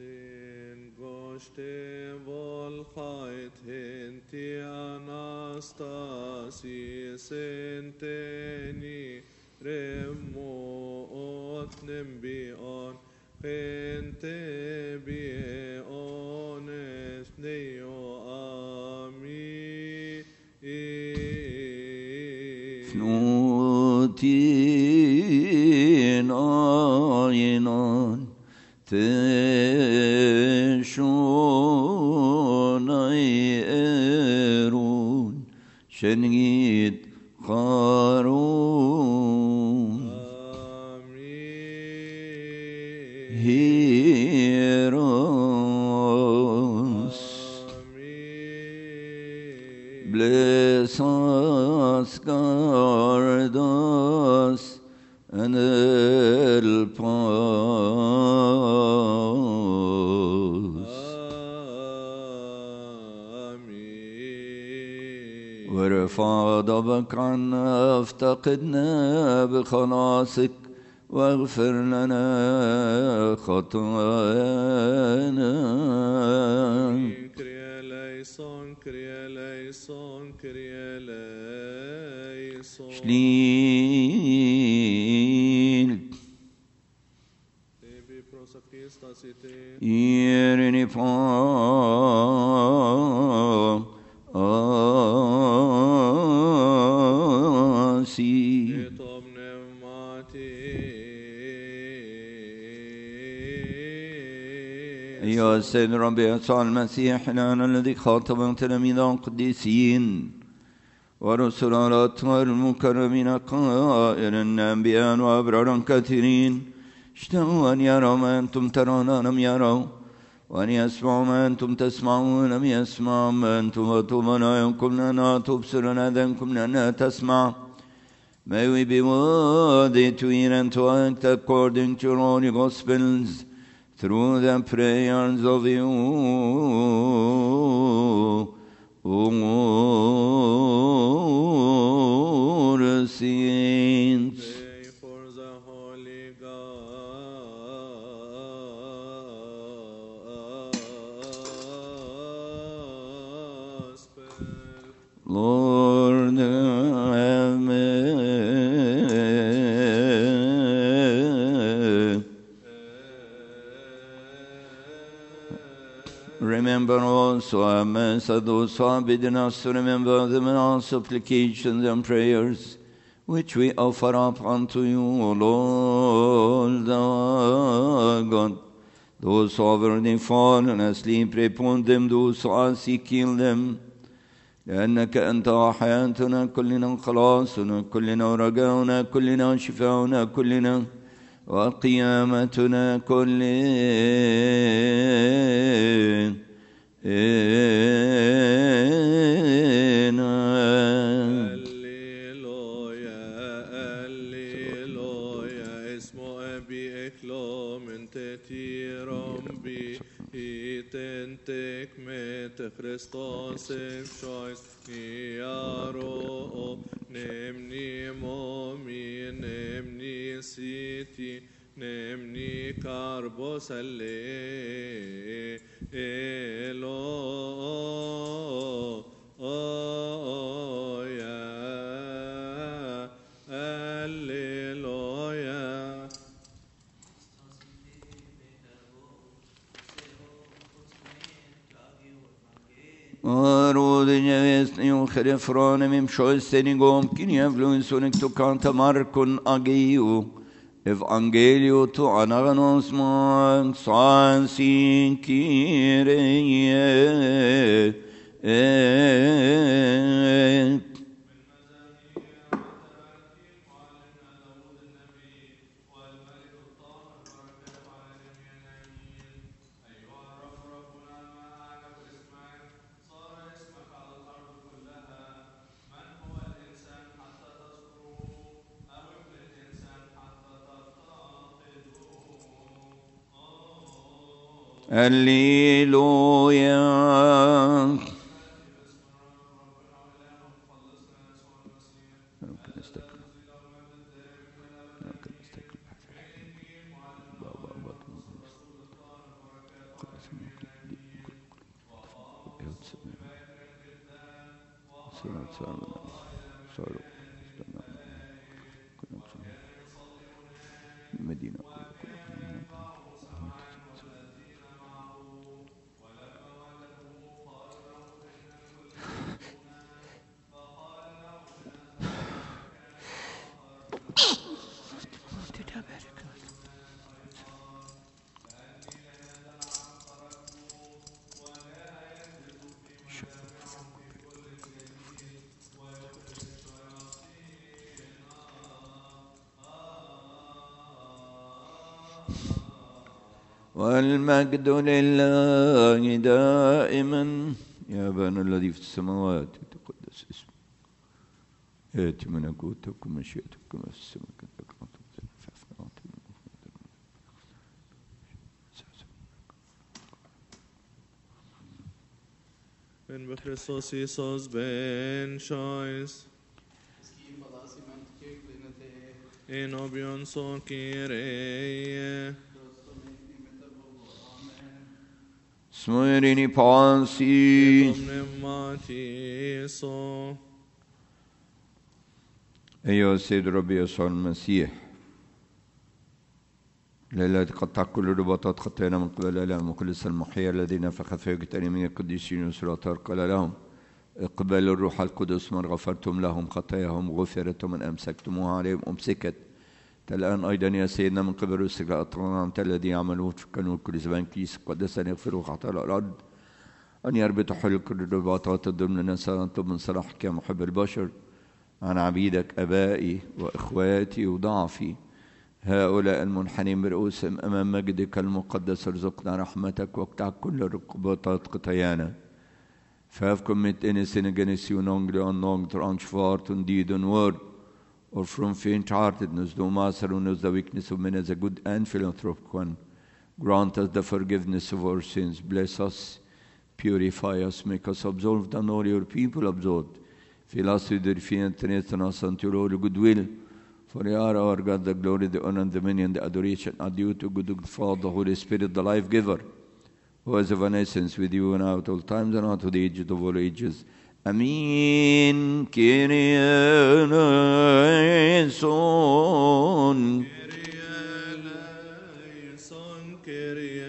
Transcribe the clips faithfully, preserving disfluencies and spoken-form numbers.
Goste volchait henti Anastasis enteni remot nembion hente biones neo ami Fnutin aynan تشوني إيرون شنيد قارون هيروس bless us guard us and help وارفع ضبك عنا افتقدنا بخلاصك واغفر لنا خطايانا Kyrie eleison, Kyrie eleison, Kyrie eleison. شليل Tebi prosaktistas ite. يرني فا آسي Et omnevmati. يا سيد ربي يسوع المسيح لنا الذي خاطب تلاميذه القديسين ورسل الأطهار المكرمين قائلا أنبياء وأبرارا كثيرين اشتهوا أن يروا ما أنتم ترون لم يروا وأن يسمعوا ما أنتم تسمعون لم يسمعوا ما أنتم وطوبى أعينكم لأنها تبصر وآذانكم لأنها تسمع. May we be worthy to hear and to act according to your holy gospels through the prayers of you, O saints. Pray for the Holy Gospel. Lord, Amen. Remember also our Master, those who have bidden us to remember them in our supplications and prayers, which we offer up unto you, O Lord our God. Those who have already fallen asleep, pray upon them, those who are seeking them. لأنك أنت حياتنا كلنا خلاصنا كلنا رجاؤنا كلنا شفاؤنا كلنا وقيامتنا كلنا. Alleluia, Alleluia, اسمو أبي إكلو من تتيرم بي إتنتك مت خريستوس إفشويس نيارو نمني مومي نمني سيتي نمني كاربوس اللي إلو Oh, yeah. Alleluia. Arode nevestni och herifrån mim självständigom kin jävlun sonik to kanta markon ageu evangelio to anaganos man san sin kireye eh Alleluia. المدينة والمجد لله دائما. يا أبانا الذي في السماوات يتقدس اسمك، يأتي ملكوتك ومشيئتك كما في السماء كذلك على الأرض. Ben Christos Jesus ben Scheiß. In obion so Kyrie. Smuirini pansi. Pneumatiso. أيها السيد ربي يسوع المسيح، الذي قطع كل رباطات خطايانا من قبل الآلام وكل المحيا الذي نفخ في ترميم القديسين والسلاطار، قال لهم اقبل الروح القدس، من غفرتم لهم خطاياهم غفرت ومن أمسكتموها عليهم أمسكت. الآن أيضا يا سيدنا من قبل رسلك الأطرام الذي يعملون في كنون كل زمان كيس قدسا يغفروا خطايا الأرض، أن يربطوا حل كل الرباطات ضمن الناس. نطلب من صلاحك يا محب البشر عن عبيدك أبائي وإخواتي وضعفي هؤلاء المنحنين برؤوسهم أمام مجدك المقدس، ارزقنا رحمتك واقطع كل رباطات خطايانا. Förkom mitt inne i sin generation ångre och något ansvart och diden word, or from faint-heartedness, no master who knows the weakness of men as a good and philanthropic one. Grant us the forgiveness of our sins. Bless us, purify us, make us absolved, and all your people absolved. Fill us with your fear and strengthen us unto your holy goodwill. For you are our God, the glory, the honor, and the dominion, the adoration are due to good Father, the Holy Spirit, the life giver, who has of an essence with you now at all times and unto the ages of all ages. Amen. Kyrie eleison. Kyrie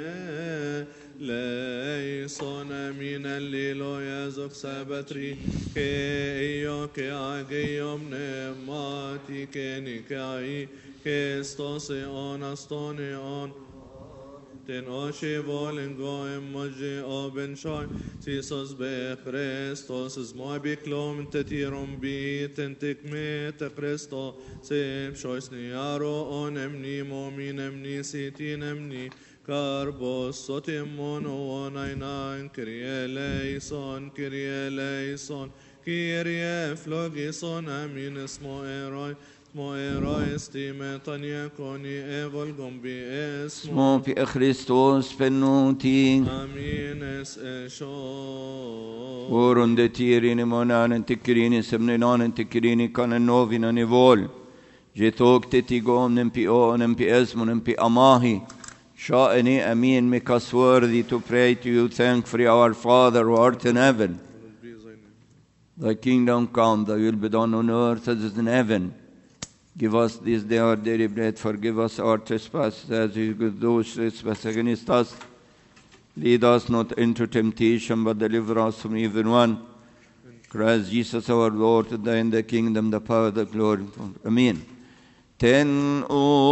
eleison. Amin. Alleluia. Zok sabatri. Ke io ke ageiom pneumati ke nikai ke stose on astone on. Den Oshe wollen goem moje oben shoy Jesus be Christos es moi beklom tetirum biten tekmet Christo se shoys ni aro onem ni mominem ni sitinem ni karbos sotimon onainan Kyrie eleison Kyrie eleison Kyrie flogison amin esmo eroi Moera estime tania coni evolgum bi esmo. Smo pi Christos pennuti. Amin es esho. Orun de tirini monanen tikrini semnenanen tikrini kanen novina nivol. Jetok tetigom nempi o nempi esmo nempi amahi. Sha'ani amin, make us worthy to pray to you, thankfully our Father who art in heaven. Thy kingdom come, thy will be done on earth as it is in heaven. Give us this day our daily bread. Forgive us our trespasses as we forgive those who trespass against us. Lead us not into temptation, but deliver us from evil one. Christ Jesus our Lord, to thine the kingdom, the power, the glory. Amen. Ten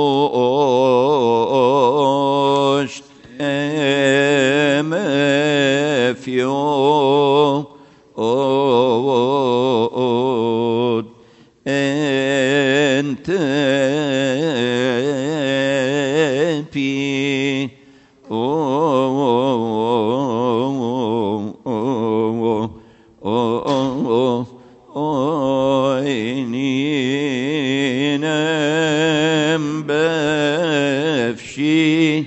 ost emefio od Entepi o oininem befshi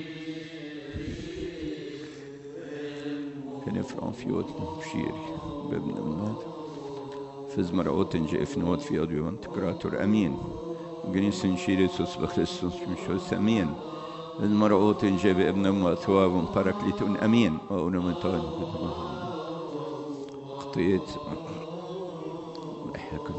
كان يفرع في وقت بشير بابن أمات فزمر أوتن جاء في نوات في أدوي وانتكراتور أمين جنيسن شيريسوس بخريستوس مشوس أمين فزمر أوتن جاء بابن أمات ثواب ومباركليتون أمين وأنا متان قطيت المسيح لك.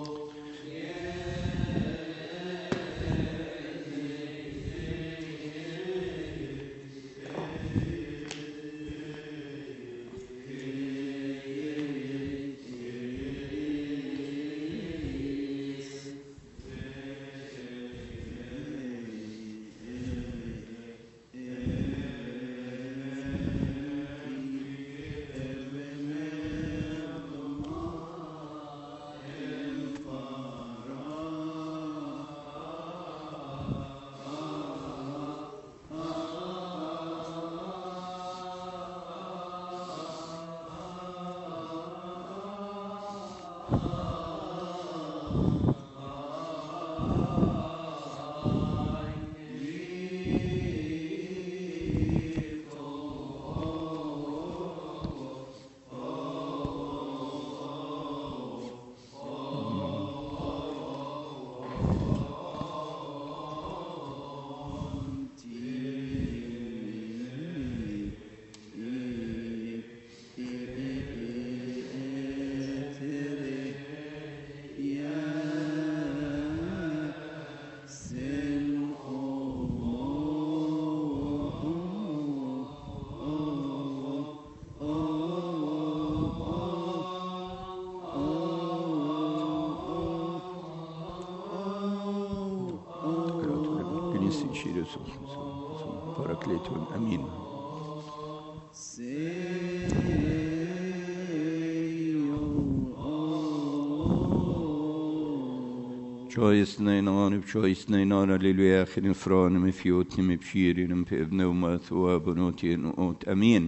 Parakleton. Amin. Choice nainan, choice nainan, alleluia, خلين فران مفيوت مبشيرين بابن ومثوى بنوتين وأوت. أمين.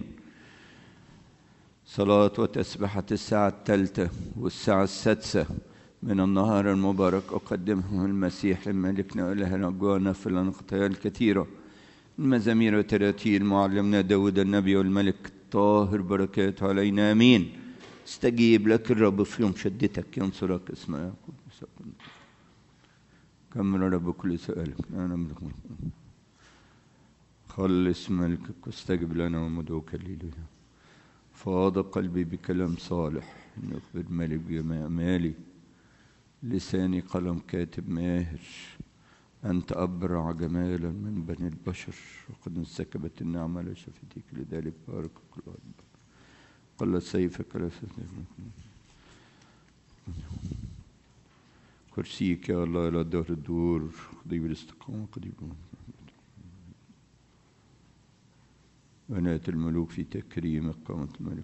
صلاة وتسبحة الساعة الثالثة والساعة السادسة من النهار المبارك أقدمه المسيح لملكنا إلهنا جوانا في الأنقطاع الكثيرة. المزامير وتراتيل معلمنا داود النبي والملك الطاهر بركاته علينا. آمين. استجيب لك الرب في يوم شدتك ينصرك اسمه يعقوب. كمل رب كل سؤالك. أنا ملك خلص ملكك واستجب لنا ومدعوك الليلة. فاض قلبي بكلام صالح يخبر مالك بجميع مالي. لساني قلم كاتب ماهر. أنت أبرع جمالا من بني البشر وقد انسكبت النعمة على شفتيك لذلك بارك كل أكبر. قل سيفك لا كرسيك يا الله إلى دار الدور. قضي بالاستقامة قضي بنات الملوك في تكريم إقامة الملك.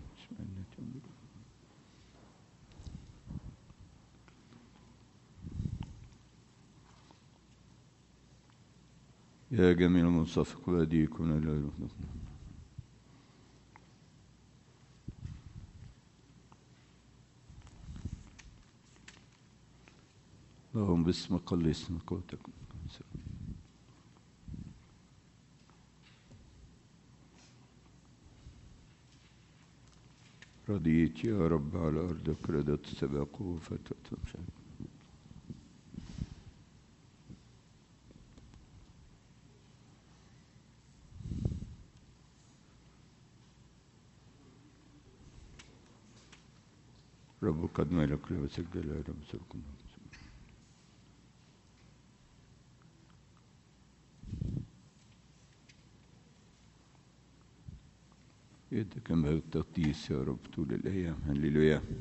يا جميل المنصفق باديكم لا اللهم باسمك قل اسم قوتكم. رضيت يا رب على أرضك ردت سباق وفتت. رب قد ملك له وسجل يا رب سلكم. يدك ما التقديس يا رب طول الأيام. هللويا.